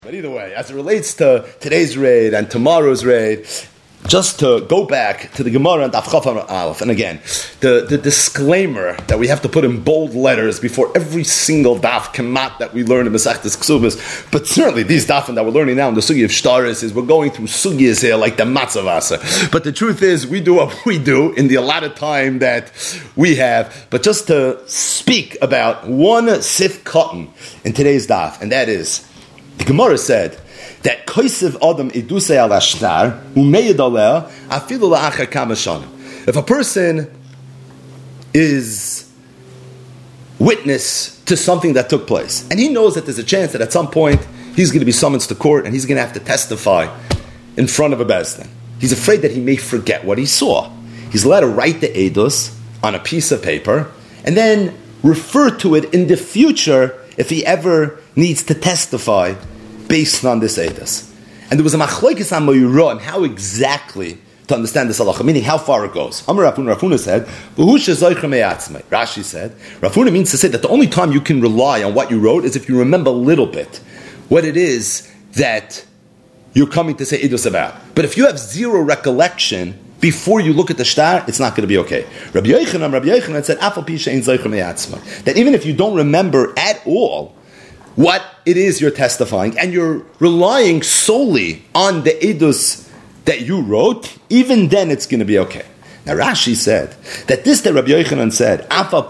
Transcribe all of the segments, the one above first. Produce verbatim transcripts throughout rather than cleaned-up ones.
But either way, as it relates to today's raid and tomorrow's raid, just to go back to the Gemara and Daf Chaf Amud Aleph, and again, the, the disclaimer that we have to put in bold letters before every single daf kamat that we learn in Masechtas Ksubas, but certainly these dafim that we're learning now in the Sugi of Shtaris is we're going through Sugias here like the Matzah Vasa. But the truth is, we do what we do in the allotted time that we have. But just to speak about one sif cotton in today's daf, and that is, the Gemara said that koisev adam idusei al ashtar umeyed aleh afilu la'achar kama shanim. If a person is witness to something that took place, and he knows that there's a chance that at some point he's going to be summoned to court and he's going to have to testify in front of a beis din, he's afraid that he may forget what he saw. He's allowed to write the edus on a piece of paper and then refer to it in the future if he ever needs to testify based on this edus. And there was a machlokes on Moira and how exactly to understand this halacha, meaning how far it goes. Amar Rafuna, Rafuna said, Rashi said, Rafuna means to say that the only time you can rely on what you wrote is if you remember a little bit what it is that you're coming to say edus about. But if you have zero recollection before you look at the shtar, it's not going to be okay. Rabbi Yochanan, Rabbi Yochanan said, that even if you don't remember at all what it is you're testifying, and you're relying solely on the edus that you wrote, even then it's going to be okay. Now Rashi said that this that Rabbi Yochanan said,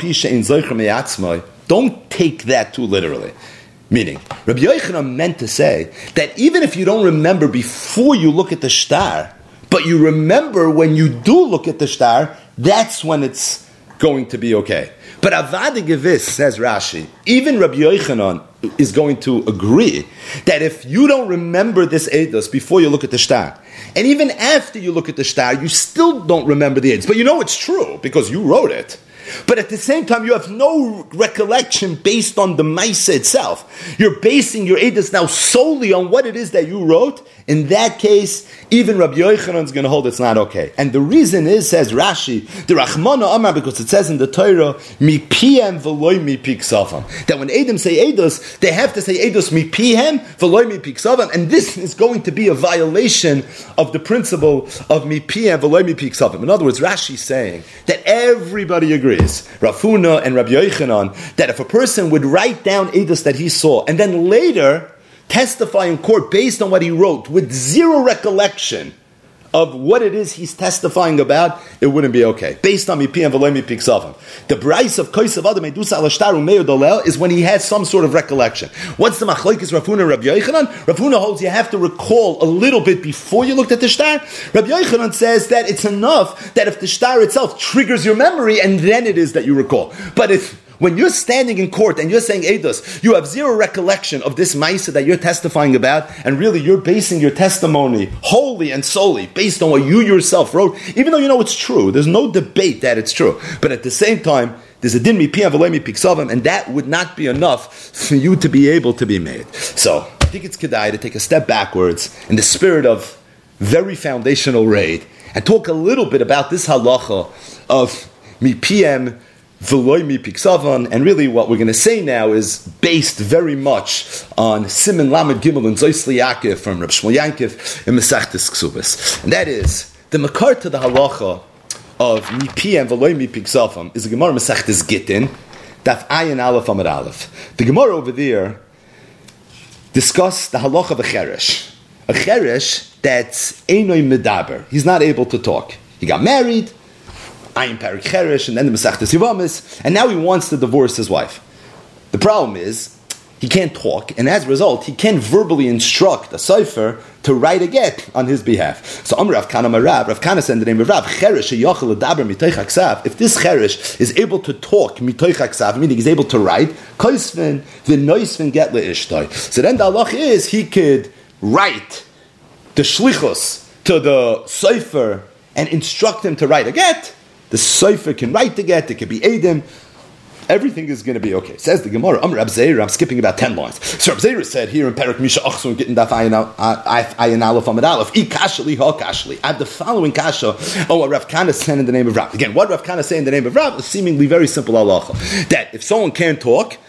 don't take that too literally. Meaning, Rabbi Yochanan meant to say that even if you don't remember before you look at the shtar, but you remember when you do look at the shtar, that's when it's going to be okay. But Avad Gevis, says Rashi, even Rabbi Yochanan is going to agree that if you don't remember this edus before you look at the shtar, and even after you look at the shtar, you still don't remember the edus, but you know it's true because you wrote it. But at the same time, you have no recollection based on the Maisa itself. You're basing your edus now solely on what it is that you wrote. In that case, even Rabbi Yochanan is going to hold it's not okay. And the reason is, says Rashi, the Rachmana Amar, because it says in the Torah, mi piem v'loy mi piksavam, that when Edom say edus, they have to say edus mi piem v'loy mi piksavam, and this is going to be a violation of the principle of mi piem v'loy mi piksavam. In other words, Rashi is saying that everybody agrees, Rafuna and Rabbi Yochanan, that if a person would write down edus that he saw, and then later testify in court based on what he wrote with zero recollection of what it is he's testifying about, it wouldn't be okay. Based on mipi and v'loy mipi ksavim. The brais of koisav adam edusa al ashtar umeyu dolel is when he has some sort of recollection. What's the machlokes Rafuna and Rabbi Yochanan? Rafuna holds you have to recall a little bit before you looked at the shtar. Rabbi Yochanan says that it's enough that if the shtar itself triggers your memory and then it is that you recall. But if when you're standing in court and you're saying edus, you have zero recollection of this ma'isa that you're testifying about, and really you're basing your testimony wholly and solely based on what you yourself wrote, even though you know it's true. There's no debate that it's true. But at the same time, there's a din mi pi avolei mi piksavim, and that would not be enough for you to be able to be made. So I think it's kedai to take a step backwards in the spirit of very foundational raid and talk a little bit about this halacha of mi piem v'loy mi piksavan, and really what we're going to say now is based very much on Siman Lamed Gimel and Zois Liyakiv from Reb Shmuel Yankiv in Masechtas Ksubas. And that is, the makar to the halacha of mi piem v'loy mi piksavan is the Gemara Masechtas Gittin, Daf Ayin Aleph Amud Aleph. The Gemara over there discussed the halacha of a cheresh. A cheresh that's einoi medaber. He's not able to talk. He got married, Ayin Parik Cheresh, and then the Masechtas Yivamis, and now he wants to divorce his wife. The problem is, he can't talk, and as a result, he can't verbally instruct a Sefer to write a get on his behalf. So Amar Rav Kana Marav, Rav Kana said in the name of Rav, Cheresh yachal ledaber mitoich haksav, if this Cheresh is able to talk mitoich haksav, meaning he's able to write, koisvin v'noisvin get le'ishtoi. So then the halach is, he could write the shlichus to the Sefer and instruct him to write a get. The Sefer can write the get, it can be Eidim, everything is going to be okay. Says the Gemara, Amr Rab Zeir, I'm skipping about ten lines. So Rab Zeir said here in Perak Misha Achsun, getting Daf Ayin Aleph Amud Aleph, I kashli ha kashli. I have the following kasha, oh, what Rav Kana said in the name of Rav. Again, what Rav Kana say in the name of Rav is seemingly very simple halacha. That if someone can't talk,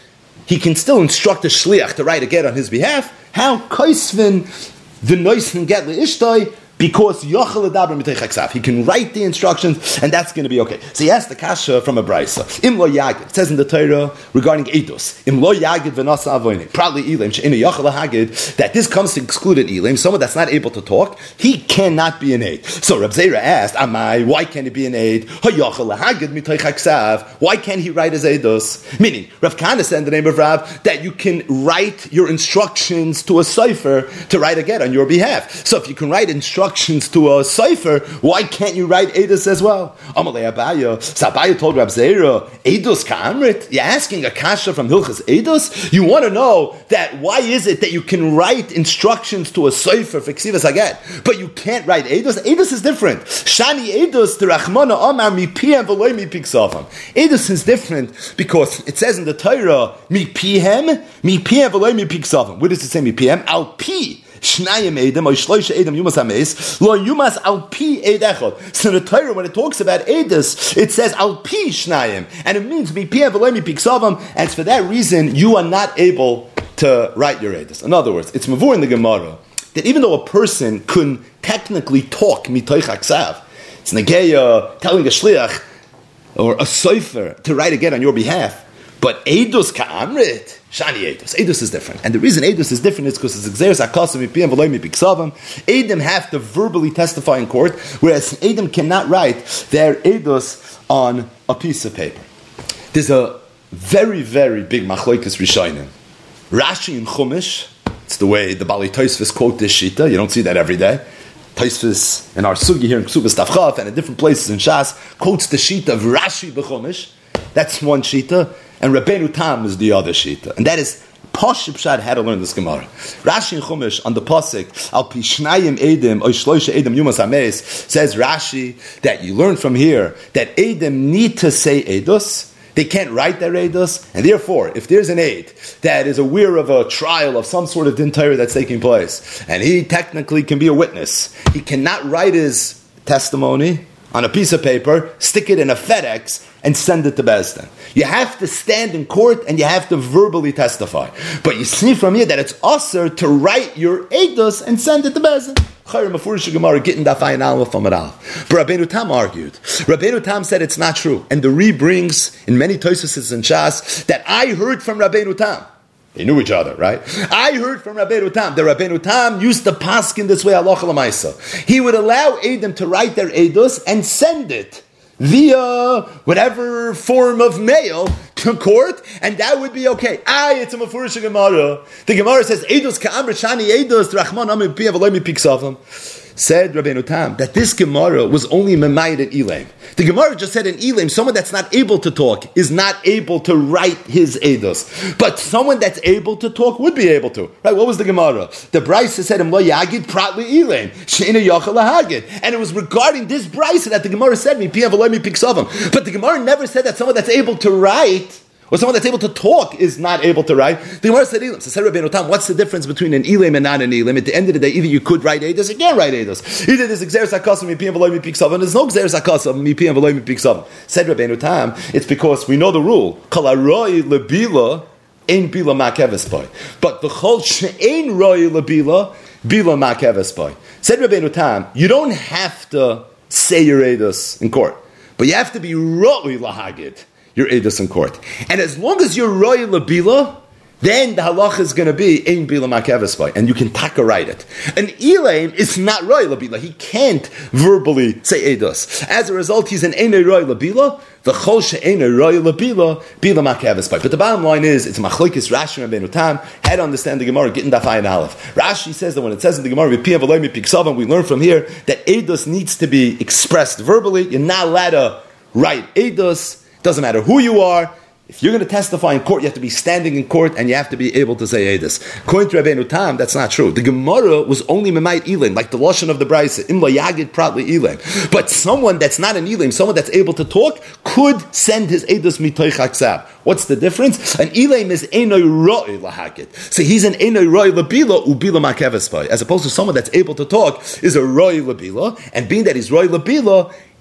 he can still instruct a shliach to write a get on his behalf. How koisvin the noisen get leishtoi? Because Yochel Adaber Mitei Chaksav, he can write the instructions, and that's going to be okay. So he asked the kasha from a brisa. Im lo yagid. It says in the Torah regarding edus. Im lo yagid v'nasa avoyne. Probably elim she'ina Yochel Hagid, that this comes to exclude an elim, someone that's not able to talk. He cannot be an aid. So Reb Zera asked, Amai, why can't he be an aid? Ha Yochel Hagid Mitei Chaksav. Why can't he write his edus? Meaning, Rav Kahana said in the name of Rav that you can write your instructions to a cipher to write a get on your behalf. So if you can write instructions to a cipher, why can't you write edus as well? Amalei Abaya. So Abaya told Rab Zera, edus ka'amrit? You're asking a kasha from Hilchas edus? You want to know that why is it that you can write instructions to a cipher for ksivas haget, but you can't write edus? Edus is different. Shani edus to Rachmana Amar mi pihem v'loy mi piksavam. Edus is different because it says in the Torah mi pihem mi pihem v'loy mi piksavam. What does it say mi pihem? Al pi. Shnayim edem or shloisha edem yumas hameis lo yumas al pi ed echad. So the Torah, when it talks about edus, it says al pi shnayim, and it means mi pi avolay mi piksavam, and it's for that reason you are not able to write your edus. In other words, it's mavur in the Gemara that even though a person couldn't technically talk mitoich haksav, it's negeya telling a shliach or a sofer to write a get on your behalf, but edus ka'amrit. Shani edus. Edus is different. And the reason edus is different is because it's exeris akasim mipiyam v'loy mipiksavam. Edom have to verbally testify in court, whereas Edom cannot write their edus on a piece of paper. There's a very, very big machlokes rishonim. Rashi in Chumash, it's the way the Bali Tosfos quote this shita. You don't see that every day. Tosfos in our sugi here in Ksubas Tavchav and in different places in Shas quotes the shita of Rashi b'Chumash. That's one shita. And Rabbeinu Tam is the other shita. And that is, Posh Pshad had to learn this Gemara. Rashi in Chumash, on the Pasuk, Al Pi Shnayim Edem, Oy Shloisha Edem Yumas Hameis, says Rashi, that you learn from here, that Edem need to say Edus. They can't write their Edus. And therefore, if there's an aid that is aware of a trial of some sort of din Torah that's taking place, and he technically can be a witness, he cannot write his testimony on a piece of paper, stick it in a FedEx, and send it to Beis Din. You have to stand in court and you have to verbally testify. But you see from here that it's usher to write your edus and send it to Beis Din. But Rabbeinu Tam argued. Rabbeinu Tam said it's not true. And the Re brings in many Tosfos and Shas that I heard from Rabbeinu Tam. They knew each other, right? I heard from Rabbeinu Tam. The Rabbeinu Tam used to paskin this way, halacha l'maisa. He would allow Edom to write their edus and send it via whatever form of mail to court, and that would be okay. Ah, it's a mafurish Gemara. The Gemara says, edus ka'amr shani edus rachman amim pi avaloy mi piksavim. Said Rabbeinu Tam that this Gemara was only memayed at Elam. The Gemara just said in Elam, someone that's not able to talk is not able to write his edus. But someone that's able to talk would be able to. Right? What was the Gemara? The Brisa said, Im lo yagid pratli Elam, she'ina yochel lahagid. And it was regarding this Brisa that the Gemara said, Mi pi avaloy mi piksavim. But the Gemara never said that someone that's able to write or someone that's able to talk is not able to write. The Gemara said Elam. So said Rabbeinu Tam, what's the difference between an Elam and not an Elam? At the end of the day, either you could write edus, or you can't write edus. Either there's exeris hakasam mi piyam v'loy mi piksav, and there's no exeris hakasam mi piyam v'loy mi piksav. Said Rabbeinu Tam, it's because we know the rule. Kol haroi lebila ein bila ma'keves boy. But the chol she'ein roi lebila bila ma'keves boy. Said Rabbeinu Tam, you don't have to say your edus in court, but you have to be roi lahagid your edus in court. And as long as you're royal labila, then the halacha is going to be ein bila ma'keves boy, and you can taka write it. An Elam is not royal labila; he can't verbally say edus. As a result, he's an ein royal labila. The chol she'ein royal labila bila ma'keves boy. But the bottom line is, it's machlokes Rashi and Rabbeinu Tam. How to understand the Gemara? Gittin daf ayin aleph. Rashi says that when it says in the Gemara, "V'pi avaloy mi piksavam," we learn from here that edus needs to be expressed verbally. You're not allowed to write edus. Doesn't matter who you are. If you're going to testify in court, you have to be standing in court and you have to be able to say edus. According to Rabbeinu Tam, that's not true. The Gemara was only memayit Elam, like the lashon of the Brisa, im lo yagid pratli Elam. But someone that's not an Elam, someone that's able to talk, could send his edus mitoich haksav. What's the difference? An Elam is enoi roi lahagid. So he's an enoi roi labila ubila ma'keves boy, as opposed to someone that's able to talk is a roi labila, and being that he's roi labila,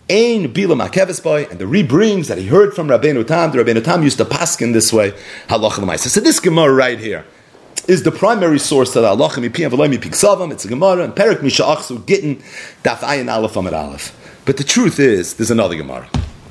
Ein bila makeves boy, and the Ri brings that he heard from Rabbeinu Tam. The Rabbeinu Tam used to paskin this way. Halacha l'maisa. So this Gemara right here is the primary source of the halacha mipi and v'loy mipi ksavam. It's a Gemara and Perek Misha'achsu Gittin Daf Ayin Aleph Amud Aleph. But the truth is, there's another Gemara.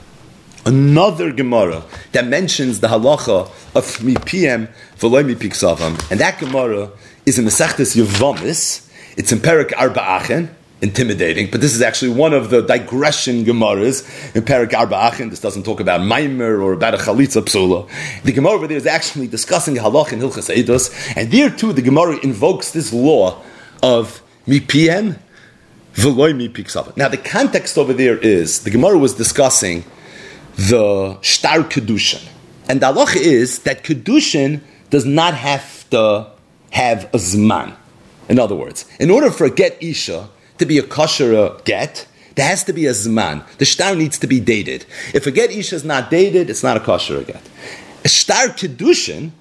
Another Gemara that mentions the halacha of mipiem v'loy mipi ksavam, and that Gemara is in the Masechtas Yevamis. It's in Perek Arba Achen. Intimidating, but this is actually one of the digression Gemaras in Perek Arba Achen. This doesn't talk about Maimer or about a Chalitza Psula. The Gemara over there is actually discussing halach in Hilchas Eidos, and there too the Gemara invokes this law of mipiem v'loy mipi ksavam. Now the context over there is the Gemara was discussing the shtar kedushin, and the halacha is that kedushin does not have to have a zman. In other words, in order for a get isha to be a kosher get, there has to be a zman. The shtar needs to be dated. If a get isha is not dated, it's not a kosher get. A shtar kedushin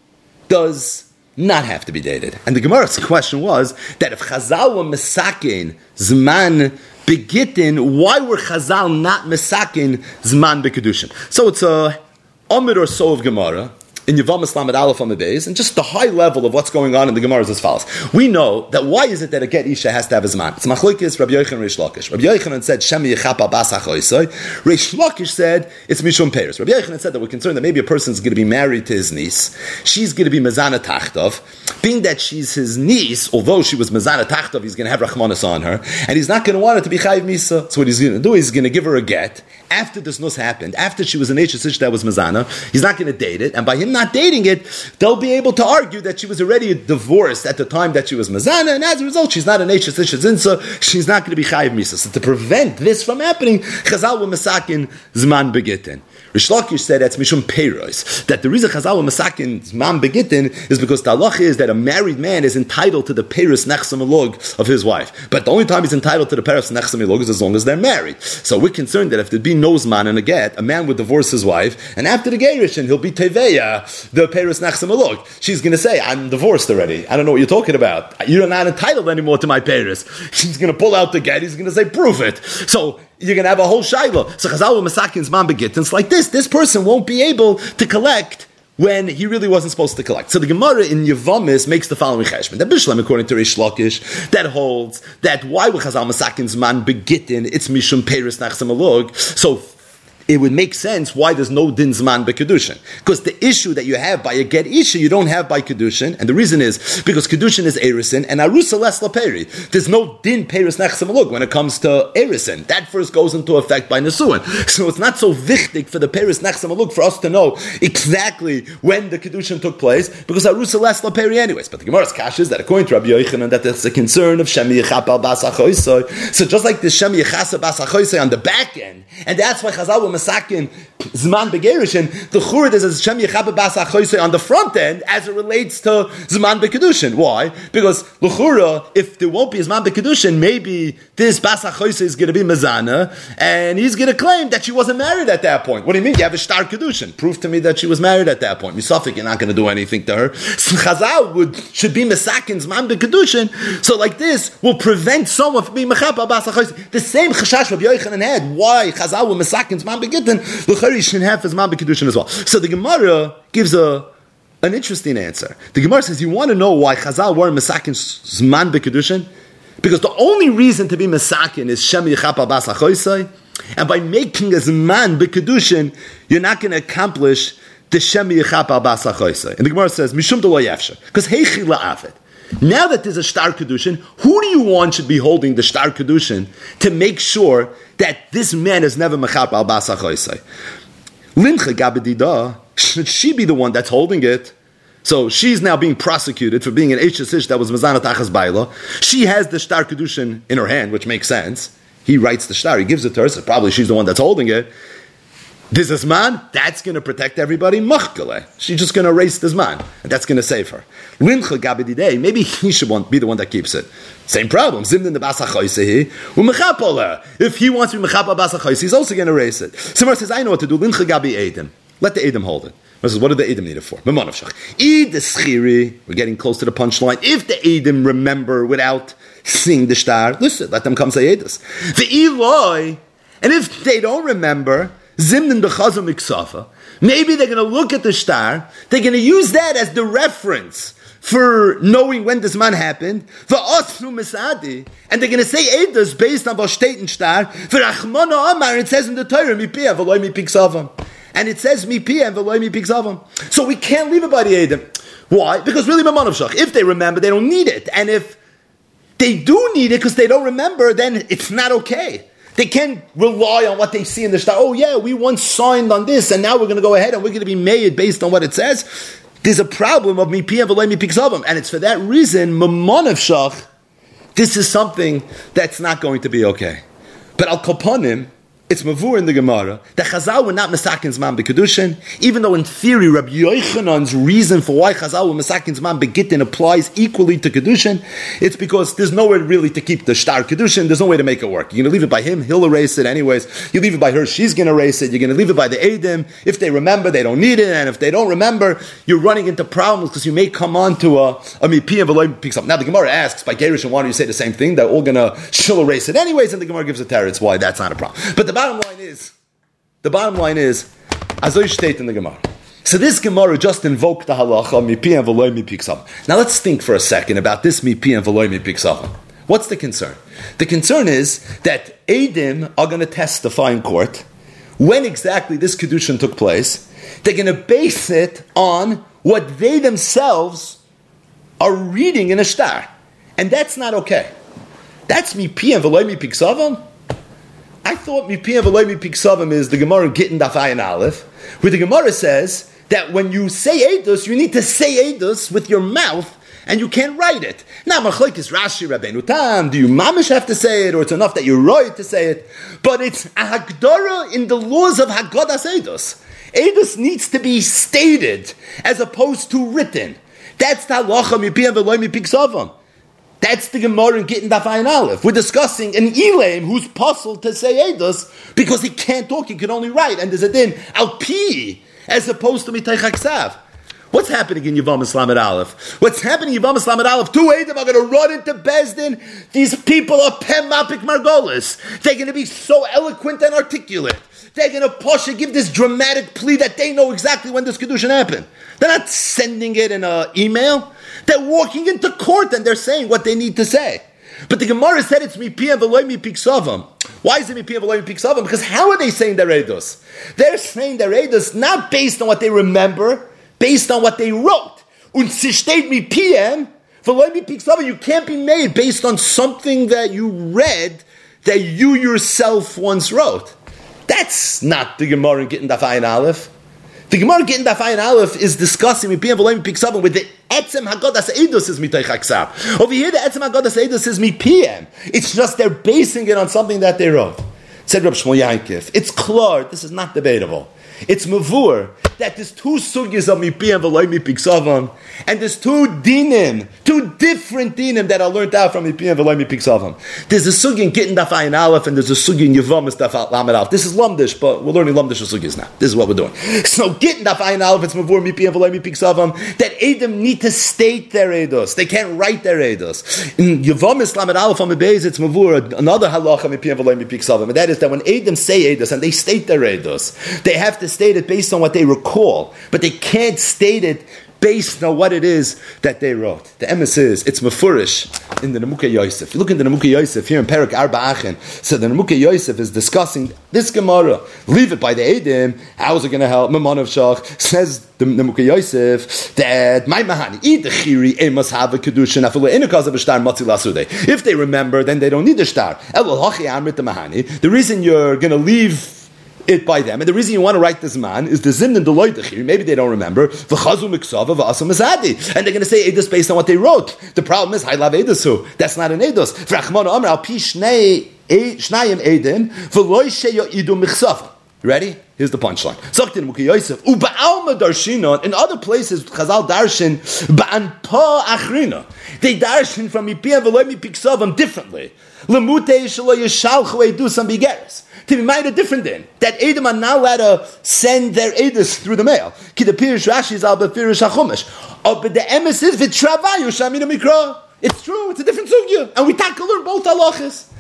does not have to be dated. And the Gemara's question was that if Chazal were mesakin zman begitin, why were Chazal not mesakin zman bekedushin? So it's a amid or so of Gemara in Yevamis Lamed Aleph on the days, and just the high level of what's going on in the Gemara is as follows. We know that why is it that a get isha has to have a zman? It's machlokes Rabbi Yochanan Reish Lakish. Rabbi Yochanan said Shem Yechapa Bas HaChoisai. Reish Lakish said it's Mishum Peiros. Rabbi Yochanan said that we're concerned that maybe a person's going to be married to his niece. She's going to be Mezana Tachtov. Being that she's his niece, although she was Mezana Tachtov, he's going to have Rachmanis on her, and he's not going to want her to be Chayiv Misa. So what he's going to do is he's going to give her a get after this nus happened, after she was an Eish that was Mezana. He's not going to date it, and by him not dating it, they'll be able to argue that she was already divorced at the time that she was Mazana, and as a result, she's not an Eish Zinsa, she's not going to be Chayiv Misa. So to prevent this from happening, Chazal were Masakin Zman Begitin. Rish Lakish said that's Mishum Peiros, that the reason Chazal were Masakin Zman Begitin is because the halach is that a married man is entitled to the Peiros Nechsam Elog of his wife. But the only time he's entitled to the Peiros Nechsam Elog is as long as they're married. So we're concerned that if there'd be no Zman and a get, a man would divorce his wife, and after the Gerishin, he'll be Teveya, the Peiros Nechsam Elog. She's going to say, I'm divorced already. I don't know what you're talking about. You're not entitled anymore to my Peiros. She's going to pull out the get. He's going to say, prove it. So you're going to have a whole shayla. So Chazal Masakin's man begitins like this. This person won't be able to collect when he really wasn't supposed to collect. So the Gemara in Yevamis makes the following cheshbon. That Bishlam, according to Reish Lakish, that holds that why would Chazal Masakin's man begitin? It's Mishum Peiros Nachsam Elog. So it would make sense why there's no din zman by kedushin, because the issue that you have by a get isha you don't have by kedushin, and the reason is because kedushin is erisin and arusa les laperi. There's no din peiros nechsam elug when it comes to erisin. That first goes into effect by nesuin, so it's not so wichtig for the peiros nechsam elug for us to know exactly when the kedushin took place, because arusa les laperi anyways. But the Gemara's kash is that according to Rabbi Yochanan that that's a concern of shem yechapal bas hachoisai. So just like the shem yechasa bas hachoisai on the back end, and that's why Chazal will Masakin Zman Begerishin, the Churd is as Shem Yechabe Bas HaChoisei on the front end as it relates to Zman Bekedushin. Why? Because L'chura, if there won't be Zman Bekedushin, maybe this Bas HaChoisei is going to be Mazana, and he's going to claim that she wasn't married at that point. What do you mean? You have a Shtar Kedushin. Prove to me that she was married at that point. Misafik, you're not going to do anything to her. So Chazal would, should be Masakin Zman Bekedushin, so like this will prevent someone from being Mechabe Bas HaChoisei. The same Chashash Rabbi Yochanan had. Why Chazal will Masakin Zman Bekedushin? The Charish should have his man b'kedushin as well. So the Gemara gives a an interesting answer. The Gemara says, you want to know why Chazal were Masakin Zman b'kedushin? Because the only reason to be Masakin is Shem Yechapa Bas HaChoisei, and by making a Zman b'kedushin, you're not going to accomplish the Shem Yechapa Bas HaChoisei. And the Gemara says, Mishum D'lo Yefsher, because Heichi La'avet. Now that there's a Shtar Kedushin, who do you want should be holding the Shtar Kedushin to make sure that this man is never Mechap al Bas HaChoisei? Lincha Gabedida, should she be the one that's holding it? So she's now being prosecuted for being an Eish Asish that was Mazana Tachas Baila. She has the Shtar Kedushin in her hand, which makes sense. He writes the Shtar, he gives it to her, so probably she's the one that's holding it. This is man, that's going to protect everybody. Machkele. She's just going to erase this man, and that's going to save her. Lincha Gabedidei, maybe he should want, be the one that keeps it. Same problem. Zimdin the Bas HaChoisei, u'mechapola. If he wants to be mechapa Bas HaChoisei, he's also going to erase it. Simar says, I know what to do. Lincha Gabi Eidim. Let the Eidim hold it. Says, what do the Eidim need it for? We're getting close to the punchline. If the Eidim remember without seeing the shtar, listen, let them come say Eidos. The Eloi, And if they don't remember, Zimnin B'chazal Miksafa, maybe they're going to look at the star, they're going to use that as the reference for knowing when this man happened, and they're going to say Eidos based on was steht in star, and it says in the Torah, and it says so we can't leave it by the Eidim. Why? Because really, if they remember, they don't need it. And if they do need it because they don't remember, then it's not okay. They can't rely on what they see in the star. Oh yeah, we once signed on this, and now we're going to go ahead and we're going to be made based on what it says. There's a problem of mi piyam v'loy mi pikzavim, and it's for that reason, mamon of shach, this is something that's not going to be okay. But al koponim, it's mavur in the Gemara that Chazal were not mesakin zman bekedushin, even though in theory Rabbi Yochanan's reason for why Chazal were mesakin zman begittin applies equally to kedushin. It's because there's nowhere really to keep the shtar kedushin. There's no way to make it work. You're going to leave it by him; he'll erase it anyways. You leave it by her; she's going to erase it. You're going to leave it by the Eidim. If they remember, they don't need it, and if they don't remember, you're running into problems because you may come on to a a mipiyam v'loy picks up. Now the Gemara asks by Gerish and why do you say the same thing? They're all going to she'll erase it anyways, and the Gemara gives a teretz why that's not a problem. But the bottom line is, the bottom line is, azoy state in the Gemara. So this Gemara just invoked the halacha mipi and v'loy mi piksav. Now let's think for a second about this mipi and v'loy mi piksav. What's the concern? The concern is that Eidim are going to testify in court when exactly this kedushin took place. They're going to base it on what they themselves are reading in a shtar, and that's not okay. That's mipi and v'loy mi piksav. I thought Mipiyam V'loy Mi Piksavim is the Gemara Gittin Daf Ayin Aleph, where the Gemara says that when you say Eidos, you need to say Eidos with your mouth, and you can't write it. Now, Machlok is Rashi Rabbeinu Tam. Do you mamish have to say it, or it's enough that you're right to say it? But it's a Hagdara in the laws of Haggadas Eidos. Eidos needs to be stated as opposed to written. That's the halacha Mipiyam V'loy Mi Piksavim. That's the Gemara in Gittin Daf Ayin Aleph. We're discussing an Elaim who's puzzled to say Eidos because he can't talk, he can only write. And there's a din al pi as opposed to mitay chaksav. What's happening in Yavam Islam at Aleph? What's happening in Yavam Islam at Aleph? Two Eidim are going to run into Bezdin. These people are Pem Mapik Margolis. They're going to be so eloquent and articulate. They're going to push and give this dramatic plea that they know exactly when this Kedushin happened. They're not sending it in an email. They're walking into court and they're saying what they need to say. But the Gemara said it's mipi and v'loy mi piksavam. Why is it mipi and v'loy mi piksavam? Because how are they saying their eidos? They're saying their eidos not based on what they remember, based on what they wrote. Und sie steht mipi and v'loy mi piksavam. You can't be made based on something that you read that you yourself once wrote. That's not the Gemara in Gittin Daf Ayin Aleph. The Gemara Gittin Daf Ayin Aleph is discussing mipi and v'loy mi piksavam with the Etzem Haggadas Eidos is mitay chaksav. Over here, the Etzem Haggadas Eidos is mipiem. It's just they're basing it on something that they wrote. Said Reb Shmuel Yankif. It's klar. This is not debatable. It's mavur that there's two sugyas of mipiem v'loy mi piksavam, and there's two dinim, two different dinim that are learned out from mipiem v'loy mi piksavam. There's a sugy in Gittin Daf Ayin Aleph, and there's a sugy in Yevamis Daf Lamed Aleph. This is Lamdish, but we're learning Lamdish sugyas now. This is what we're doing. So Gittin Daf Ayin Aleph, it's mavur mipiem v'loy mi piksavam that Eidim need to state their eidos. They can't write their eidos. In Yevamis Lamed Aleph on the base, it's mavur another halacha mipiem v'loy mi piksavam, and that is that when Eidim say eidos and they state their eidos, they have to state it based on what they recall, but they can't state it based on what it is that they wrote. The emes is, it's mefurish in the Nemukah Yosef. You look in the Nemukah Yosef here in Perek Arba Achen, so the Nemukah Yosef is discussing this Gemara. Leave it by the Eidim. How's it going to help? Mamon of Shach says the Nemukah Yosef that my mahani eat the chiri a must have a kedushin after in a cause of a shtar matzi lasude. If they remember, then they don't need the shtar. Elul hachi amrit the mahani. The reason you're going to leave it by them, and the reason you want to write this man is the zimn and the loydachir. Maybe they don't remember v'chazu miksava v'asam azadi, and they're going to say edus based on what they wrote. The problem is haylav edusu. That's not an edus. V'rachmana amr al pi shnei shnayim edim v'loy sheyoidu miksava. Ready? Here's the punchline. Zaktin Mukhi Yosef uba'alma darshinon. In other places, Chazal darshin ba'anpa achrina. They darshin from mipiyah v'loy mipiksavam differently. Lemutei shelo yishalchu edus and bigeres. To be made a different din. That Edom are now allowed to send their edus through the mail. Ki the pirish Rashi is al befirish hachumash. Oh, but the emes is v'travayu shamina mikra. It's true. It's a different sugya, and we tackle learn both halachas.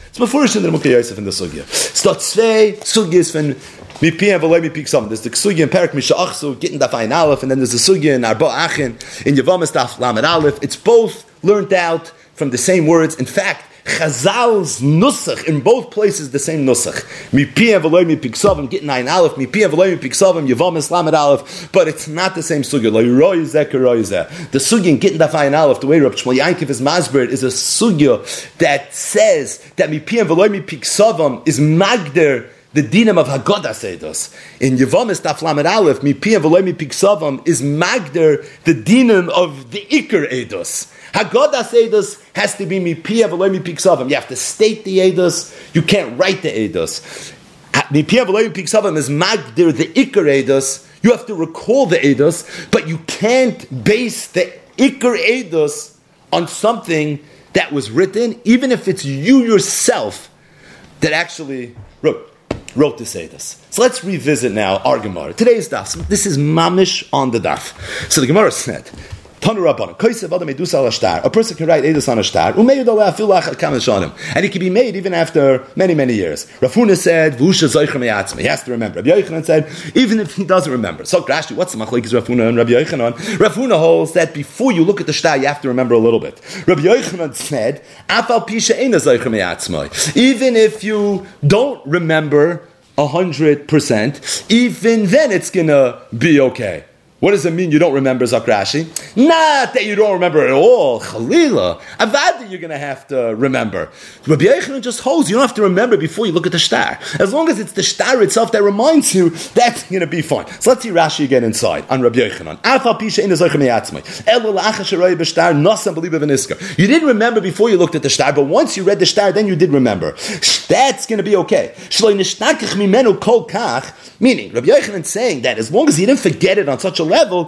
It's before in the Mukhe Yosef in the Sugya. Stot zwei Sugyas from Mipi and V'loi Mipi Ksavim. There's the Sugya in Perak Misha Achsu, Gittin Daf Ayin Aleph, and then there's the Sugya in Arba Achin, in Yavamas Daf Lamed Aleph. It's both learned out from the same words. In fact, Chazal's nusach in both places the same nusach. Mipi and V'loi Mipi Ksavim, Gittin Ayin Aleph, Mipi and V'loi Mipi Ksavim, Yavamas Lamed Aleph, but it's not the same Sugya. Lo Yiroi Zeh Kiroi Zeh. The Sugya in Gittin Daf Ayin Aleph, the way Reb Shmuel Yankiv is masbered, is a Sugya that says that Mipi and V'loi Mipi Ksavim is magder the dinam of Haggadah Seidos. In Yevamis Daf Lamed Aleph, Mipi and V'loi Mipi Ksavim is magder the dinam of the Iker Eidos. Haggadah Eidos has to be Mipi and V'loi Mipi Ksavim. You have to state the Eidos. You can't write the Eidos. Mipi and V'loi Mipi Ksavim is magder the Iker Eidos. You have to recall the Eidos, but you can't base the Iker Eidos on something that was written, even if it's you yourself that actually wrote. wrote to say this. So let's revisit now our Gemara. Today's daf. This is mamish on the daf. So the Gemara said, Tanu Rabbanan, Koisev Adam Edus al Ashtar. A person can write Edus on Ashtar, and it can be made even after many, many years. Rafuna said, Vusha Zoicher Me'atzme. He has to remember. Rabbi Yochanan said, even if he doesn't remember. So Rashi, what's the machlokes Rafuna and Rabbi Yochanan? Rafuna holds that before you look at the shtar, you have to remember a little bit. Rabbi Yochanan said, Afal Pisha Eina Zoicher Me'atzme. Even if you don't remember a hundred percent, even then it's gonna be okay. What does it mean you don't remember, Zakrashi? Not that you don't remember at all. Chalila. Avada you're going to have to remember. Rabbi Yochanan just holds you don't have to remember before you look at the shtar. As long as it's the shtar itself that reminds you, that's going to be fine. So let's see Rashi again inside on Rabbi Yochanan. You didn't remember before you looked at the shtar, but once you read the shtar, then you did remember. That's going to be okay. Meaning, Rabbi Yochanan saying that as long as he didn't forget it on such a level,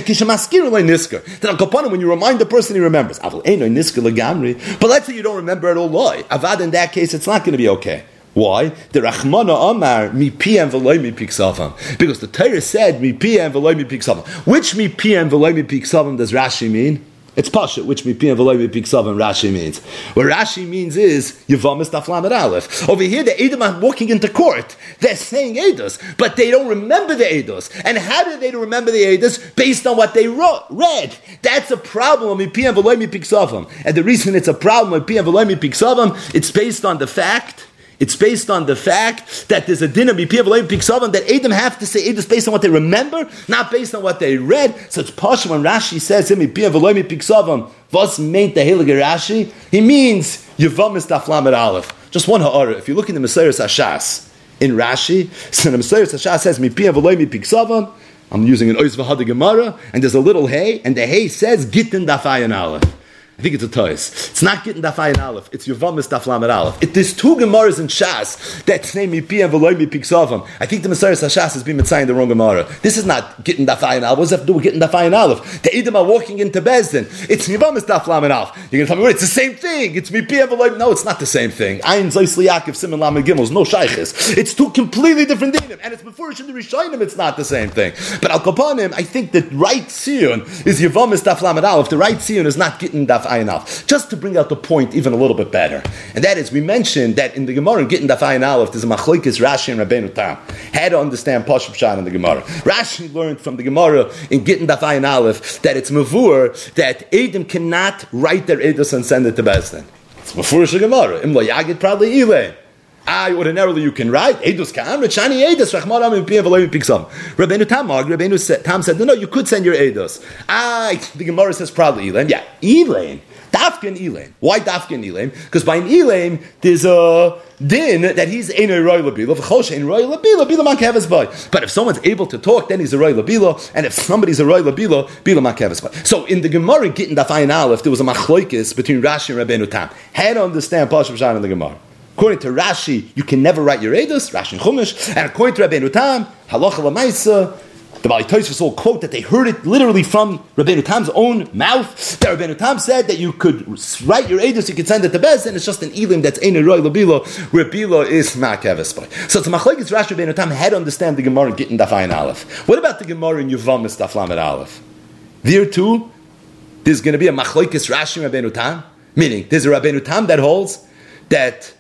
that when you remind the person, he remembers. But let's say you don't remember at all. Avad, in that case, it's not going to be okay. Why? The Rachmana Amar mipi and v'loy mipi ksavam. Because the Torah said mipi and v'loy mipi ksavam. Which mipi and v'loy mipi ksavam does Rashi mean? It's Pasha, which mipi and v'loy mipi ksavam Rashi means. What Rashi means is Yevamis Daf Lamed Aleph. Over here, the Edom are walking into court. They're saying Eidos, but they don't remember the Eidos. And how do they remember the Eidos? Based on what they wrote, read. That's a problem. Mipi and v'loy mipi ksavam. And the reason it's a problem mipi and v'loy mipi ksavam, it's based on the fact. It's based on the fact that there's a din of Mipi and V'loi Mipi Ksavam that Edom have to say Edom based on what they remember, not based on what they read. So it's Pasha when Rashi says Mipi and V'loi Mipi Ksavam, was meant the Heilige Rashi? He means Yevamis Daf Lamed Aleph. Just one ha'ara. If you look in the Mesilas Hashas in Rashi, so the Mesilas Hashas says Mipi and V'loi Mipi Ksavam. I'm using an Ois V'hada Gemara, and there's a little hay, and the hay says Gittin Daf Ayin Aleph. I think it's a toys. It's not getting Daf Ayin Aleph. It's Yevamis Daf Lamed Aleph. It, there's two Gemaras in Shas that's named Mipi and V'loi Mipi Ksavam. I think the Mesilas Hashas has been saying the wrong Gemara. This is not getting Daf Ayin Aleph. What does that have to do with getting Daf Ayin Aleph? The Edom are walking into Bezdin. It's Yevamis Daf Lamed Aleph. You're going to tell me, well, it's the same thing. It's Mipi and V'loi. No, it's not the same thing. Ayin Zois Liyakiv Simon Lamed Gimels. No Shaykhis. It's two completely different dinim. And it's before Shin the Rishonim, it's not the same thing. But Al Kapanim, I think the right Tziyun is Yevamis Daf Lamed Aleph. The right Tziyun is not getting Daf Ayin Aleph. Just to bring out the point even a little bit better. And that is, we mentioned that in the Gemara, in Gittin Daf Ayin Aleph, there's a machlokes Rashi and Rabbeinu Tam. How to understand Pashup Pshat in the Gemara. Rashi learned from the Gemara in Gittin Daf Ayin Aleph that it's mavur that Edom cannot write their Eidos and send it to Bezdin. It's mavur the Gemara. Im lo yagid probably ilay. I ordinarily you can write Eidos Ka'am Rechani Eidos Rachmana Mipi and V'loi Mipi Ksavam. Rabbeinu Tam Rabbeinu Tam said no no you could send your Eidos. I the Gemara says probably Elaim. Yeah, Elaim. Dafkin Elaim. Why Dafkin Elaim? Because by an Elaim, there's a din that he's ein roy labila. V'chosh ein roy labila. Bila makavas by. But if someone's able to talk, then he's a roy labila. And if somebody's a roy labila, bila makavas by. So in the Gemara Gittin Daf Ayin Aleph, there was a machlokes between Rashi and Rabbeinu Tam. How to understand Pashup Pshat in the Gemara? According to Rashi, you can never write your Eidos, Rashi and Chumash. And according to Rabbeinu Tam, halacha l'maisa. The Bali Tosfos will quote that they heard it literally from Rabbeinu Tam's own mouth. That Rabbeinu Tam said that you could write your Eidos, you could send it to Bez, and it's just an Elim that's Ein Roy Labila, where Bila is Ma'akeves by. So it's a machlokes Rashi Rabbeinu Tam had to understand the Gemara in Gittin Daf Ayin Aleph. What about the Gemara in Yevamis Daf Lamed Aleph? There too, there's going to be a machlokes Rashi Rabbeinu Tam, meaning there's a Rabbeinu Tam that holds that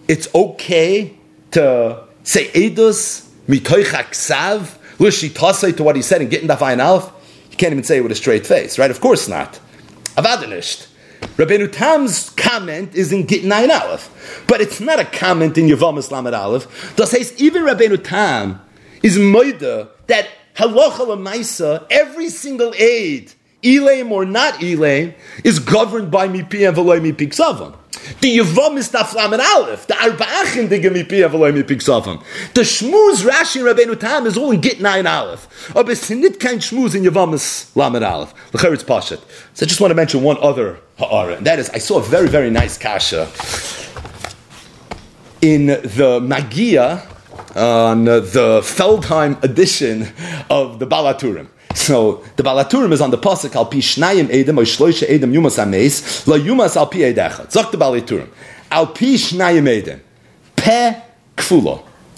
it's okay to say edus mitoich haksav l'shitasei to what he said in Gittin Daf Ayin Aleph? You can't even say it with a straight face, right? Of course not. Avadenisht. Rabbeinu Tam's comment is in Gittin Ayin Aleph, but it's not a comment in Yevamis Lamed Aleph. That says even Rabbeinu Tam is moida that halacha l'maisa, every single aid, Elaim or not Elaim, is governed by mipi and v'loy mipi ksavam. The Yevamis Daf Lamed Aleph, the Arba'achim dig mipi and v'loy mipi ksavam. The Shmuz Rashi and Rabbeinu Tam is all in Gittin Ayin Aleph. But it's not kind Shmuz in Yevamis Lamed Aleph. L'cher it's Pashat. So I just want to mention one other ha'ara, and that is, I saw a very, very nice kasha in the Magia on uh, the Feldheim edition of the Balaturim. So the Balaturim is on the pasuk al pi shnayim edem or shloisha edem yumas ameis la yumas al pi edechad. Zok the Balaturim al pi shnayim edem pe kfulo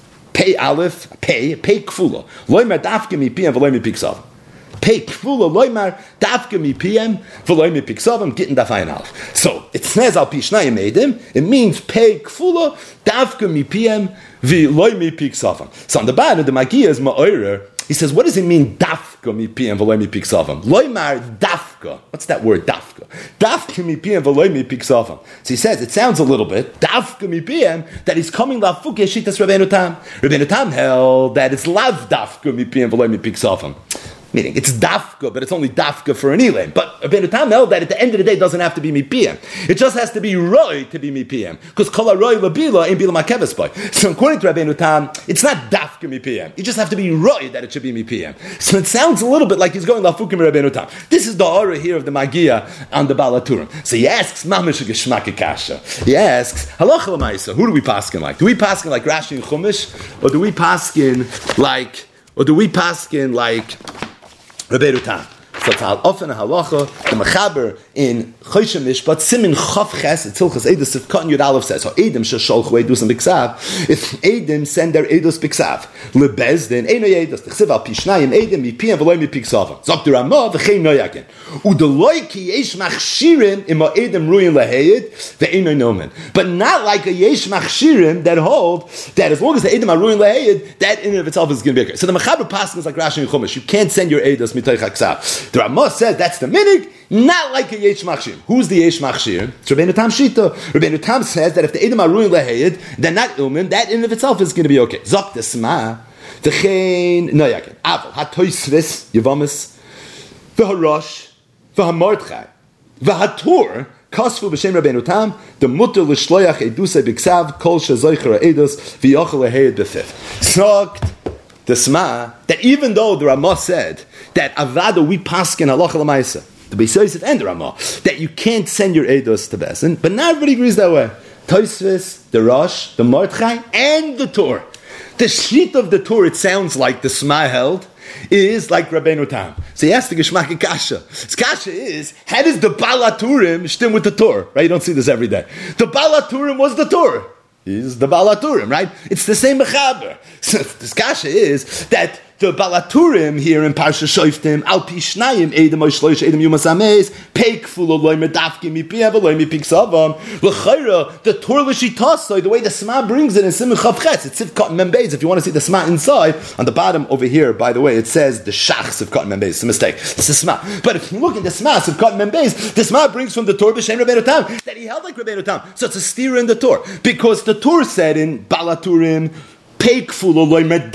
pe aleph pe pe kfulo loimer dafke mi pi and v'loimer piksav pe kfulo loimer dafke mi pi and v'loimer piksav Gittin Daf Ayin Aleph. So it says al pi shnayim edem. It means pe kfulo dafke mi pi and v'loimer piksav. So on the bottom the Magia is ma'orer. He says, what does it mean, dafka mi pi and v'loy mi piksavam? Loymar dafka. What's that word, dafka? Dafka mi pi and v'loy mi piksavam. So he says, it sounds a little bit, dafka mi pi and, that he's coming la'fuk yeshitas Rabbeinu Tam. Rabbeinu Tam held that it's lav dafka mi pi and v'loy mi piksavam. Meaning, it's dafka, but it's only dafka for an elam. But Rabbeinu Tam held that at the end of the day, it doesn't have to be mipiyam. It just has to be roy to be mipiyam. Because kol roy labila ain't bila makeves boy. So according to Rabbeinu Tam, it's not dafka mipiyam. You just have to be roy that it should be mipiyam. So it sounds a little bit like he's going lafukim Rabbeinu Tam. This is the aura here of the Magia on the Balaturim. So he asks, mamish geshmak kasha. He asks, halacha l'maisa, who do we paskin like? Do we paskin like Rashi and Chumash, or do we paskin like, or do we paskin like Rabbeinu Tam? So it's often a halacha, the Mechaber in Choshen Mishpat, Simin Chav Ches, it's Hilchas Eidos, if Cotton Yud Aleph says, so Eidim shesholchu Eidos and Biksav, if Eidim send their Eidos Biksav, Lebezdin, Eino Eidos, T'chsiv al Pishnayim, Eidim, Mipi, and V'loi Mipi Ksav, Zok the Ramah, V'chein Noyakin, Udeloi ki Yesh Machshirim, Ima Eidim Ruyin Leheyed, V'eino Nomen. But not like a Yesh Machshirim that hold, that as long as the Eidim are Ruyin Leheyed, that in and of itself is going to be okay. So the Mechaber Paskin is like Rashi and Chumash, you can't send your Eidos Mitoich HaKsav. The Ramah says that's the minig, not like a Yesh Machshir. Who's the Yesh Machshir? It's Rabbeinu Tam Shita. Rabbeinu Tam says that if the Edom are ruin leheyed, they're not ilmin, that in and of itself is going to be okay. Zok the Sma, the Chen, no yakin. Aval, HaToisvis, Yevamis, V'Harosh, V'Hamordchai, V'Hatur, Kasfu b'shem Rabbeinu Tam, the mutter l'shloyach edusei b'ksav, kol shezoicher ha'edus, v'yochel ha'heyed b'fif. Zokt the Sma, that even though the Ramah said that Avada we paskin halacha l'maisa, the Beis Yosef and the Ramah, that you can't send your Eidos to Besin, but not everybody agrees that way. Tosfos, the Rosh, the Mordechai, and the Torah. The sheet of the Torah, it sounds like the Sma held, is like Rabbeinu Tam. So he asked the Geshmak Kasha. His Kasha is, how does the Balaturim stem with the Torah? Right? You don't see this every day. The Balaturim was the Torah. Is the Balaturim, right? It's the same Mechaber. So this kasha is that the Balaturim here in Parsha Shoftim, Al Pi Shnayim Edem Oy Shloish Edem Yumas Ameis, Peik Fulo Loy Medafki Mi Pi Ava Loy Mi Pik Savam, L'Chayra, the Torah L'Shitasoi, the way the Sma brings it in Simon Chav Ches, it's Sivkot Membeis. If you want to see the Sma inside, on the bottom over here, by the way, it says the Shach Sivkot Membeis. It's a mistake. It's the Sma. But if you look at the Sma Sivkot Membeis, the Sma brings from the Torah B'Shem Rabbeinu Tam, that he held like Rabbeinu Tam. So it's a steer in the Torah. Because the Torah said in Balaturim, and we're learning,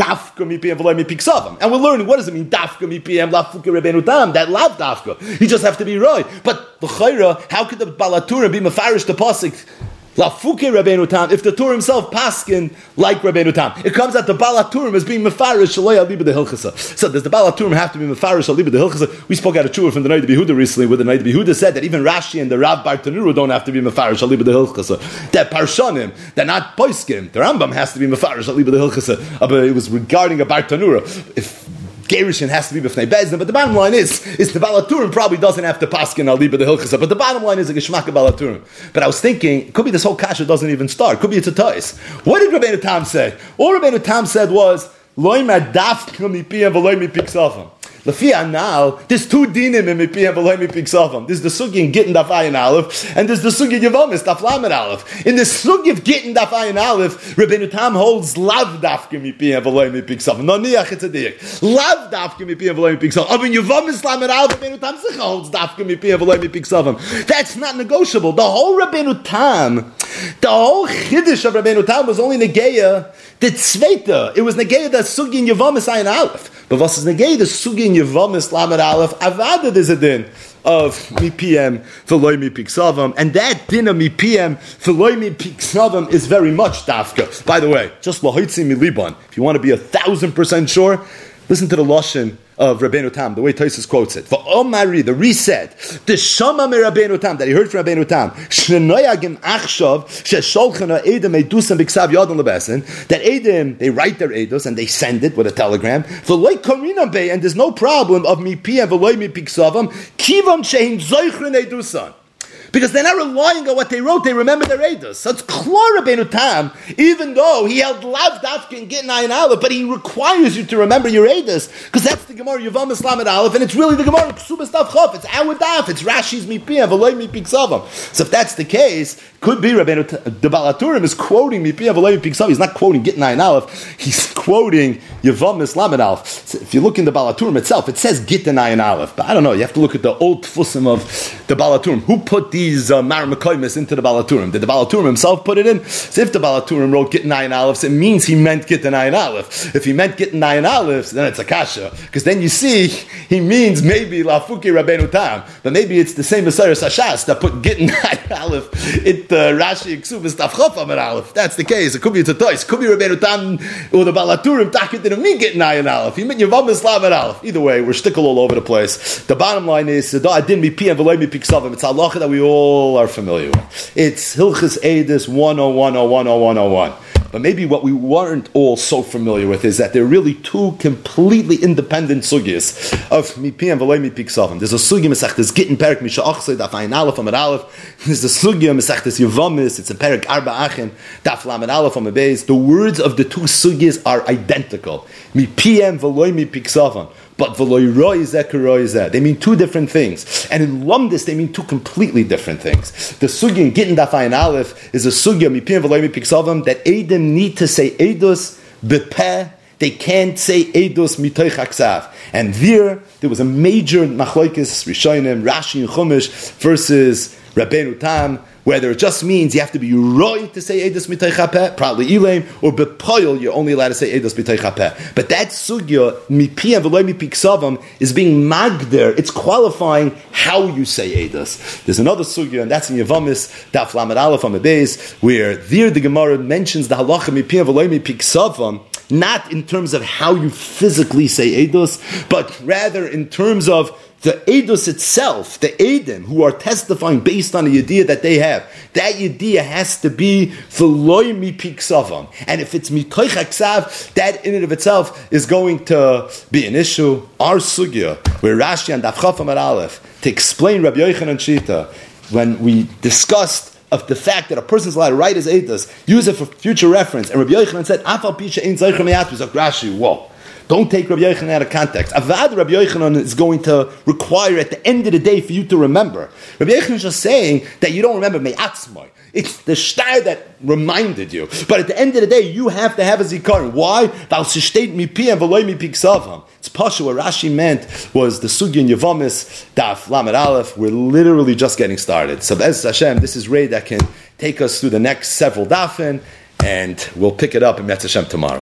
what does it mean? Dafka mi piyam lafuke Rabbeinu Tam. That lav dafka. You just have to be right. But l'chayra, how could the Balaturim be mafarish the pasuk lafuke Rabbeinu Tam if the Torah himself paskin like Rabbeinu Tam? It comes out the Balaturim as being mafarish shaloi aliba de hilchasa. So does the Balaturim have to be mafarish aliba de hilchasa? We spoke out of Chuvah from the Noda B'Yehuda recently, where the Noda B'Yehuda said that even Rashi and the Rav Bartanura don't have to be mafarish aliba de hilchasa. That Parshanim, they're not poiskim. The Rambam has to be mafarish aliba de hilchasa. But it was regarding a Bartanura. If Gerishin has to be b'fnei bezdin, but the bottom line is, is the Balaturim probably doesn't have to paskin aliba de hilchasa, but the bottom line is a geshmak of Balaturim. But I was thinking, it could be this whole kasha doesn't even start. Could be it's a tois. What did Rabbeinu Tam say? All Rabbeinu Tam said was, loy ma dafka mi piyam v'loy mi piksafim. Lafia now, there's two dinim in Mipiyam V'loy Mipik Savam. There's the sugi in Gittin Daf Ayin Aleph, and there's the sugi in Yevamis Daf Lamed Aleph. In the sugi of Gittin Daf Ayin Aleph, Rabbeinu Tam holds Lav Dafke Mipiyam V'loy Mipik Savam. No niach etzadik. Lav Dafke Mipiyam V'loy Mipik Savam. But in Yevamis Lamed Aleph, Rabbeinu Tam Sicha holds Dafke Mipiyam V'loy Mipik Savam. That's not negotiable. The whole Rabbeinu Tam, the whole Chiddush of Rabbeinu Tam was only Negeya the Tzveita. It was Negeya the sugi in Yevamis Ayin Aleph. But what is negay the sugi in Yevamis Lamed Aleph avada there's a din of mipiem v'loy mipik savam, and that din of mipiem v'loy mipik savam is very much dafka. By the way, just lahoitzi miliban. If you want to be a thousand percent sure, listen to the lashon of Rabbeinu Tam, the way Tosfos quotes it. For Omari, the reset, the Shama me Rabbeinu Tam, that he heard from Rabbeinu Tam, Shenoyagim Achshav, Shesholchana Edom Edusam Biksav Yadon Lebesen, that Edom, they write their Eidos and they send it with a telegram, V'loy Karina Bey, and there's no problem of Mipi and V'loy Mipik Savam, Kivam Shehin Zoichren Edusan. Because they're not relying on what they wrote, they remember their Eidos. So it's Klor Rabbeinu Tam, even though he held Lav Dafke and Gittin Ayin Aleph, but he requires you to remember your Eidos, because that's the Gemara Yevamis Lamed Aleph, and it's really the Gemara Ksubas Daf Chof, it's our Daf, it's Rashi's Mipiyam, V'loy Mipik Savam. So if that's the case, could be Rabbeinu Tam, the Baal HaTurim is quoting Mipiyam, V'loy Mipik Savam, he's not quoting Gittin Ayin Aleph, he's quoting Yevamis Lamed Aleph. So if you look in the Baal HaTurim itself, it says Gittin Ayin Aleph, but I don't know, you have to look at the old Tfusim of the Baal HaTurim. Who put these uh, Mar Mekoimis into the Baal HaTurim? Did the Baal HaTurim himself put it in? So if the Baal HaTurim wrote Gittin Ayin Aleph, it means he meant Gittin Ayin Aleph. If he meant Gittin Ayin Aleph, then it's a kasha. Because then you see, he means maybe Lafuki Rabbeinu Tam, but maybe it's the same Messiah Sashas that put Gittin Ayin Aleph in uh, Rashi Ksubas Daf Chof Amar Aleph. That's the case. It could be it's a toys. It could be Rabbeinu Tam or the Baal HaTurim Takit didn't mean Gittin Ayin Aleph. He meant Yevamis Lamed Aleph. Either way, we're stickle all over the place. The bottom line is, I didn't be P and V'loy Mipik Savam. It's halacha that we all are familiar with. It's Hilchas Eidus one oh one oh one oh one oh one. But maybe what we weren't all so familiar with is that there are really two completely independent sugyas of Mipiyam V'loy Mipik Savam. There's a sugya Masechtas Gittin Perek Misha Achsei Daf Ayin Aleph Amar Aleph. There's a sugya Masechtas Yevamis. It's a Perek Arba Achim Daf Lamed Aleph Amar Beis. The words of the two sugyas are identical. Mipiyam V'loy Mipik Savam. But v'loy roi zeh k'roi zeh. They mean two different things. And in Lumdis, they mean two completely different things. The sugya in Gittin Daf Ayin Aleph is a sugya, mipiyam v'loy mipik savam, that Edom need to say Eidos b'peh. They can't say Eidos mitoich haksav. And there, there was a major machlokes, Rishonim, Rashi and Chumash versus Rabbeinu Tam, whether it just means you have to be roi to say Eidos mitoich hapeh, probably Elaim, or bepoil, you're only allowed to say Eidos mitoich hapeh. But that sugya, mipiyam v'loy mipik savam, is being magder, it's qualifying how you say Eidos. There's another sugya, and that's in Yevamis, Daf Lamed Aleph on the base, where there the Gemara mentions the halacha mipiyam v'loy mipik savam, not in terms of how you physically say Eidos, but rather in terms of the Eidos itself, the Edom, who are testifying based on the idea that they have. That idea has to be v'loy mipik savam. And if it's mitoich haksav, that in and of itself is going to be an issue. Our sugya, where Rashi and Daf Chof Amar Aleph, to explain Rabbi Yochanan Shita, when we discussed of the fact that a person's allowed to write his Eidos, use it for future reference, and Rabbi Yochanan said, Afal pisha ein zeicher meyat, was like Rashi, whoa. Don't take Rabbi Yochanan out of context. Avad Rabbi Yochanan is going to require at the end of the day for you to remember. Rabbi Yochanan is just saying that you don't remember me'atzmai. It's the shtar that reminded you. But at the end of the day, you have to have a zikaron. Why? It's pasha. What Rashi meant was the sugya in Yevamis, Daf Lamed Aleph. We're literally just getting started. So Be'ez Hashem, this is Ray that can take us through the next several dafin, and we'll pick it up in Metz Hashem tomorrow.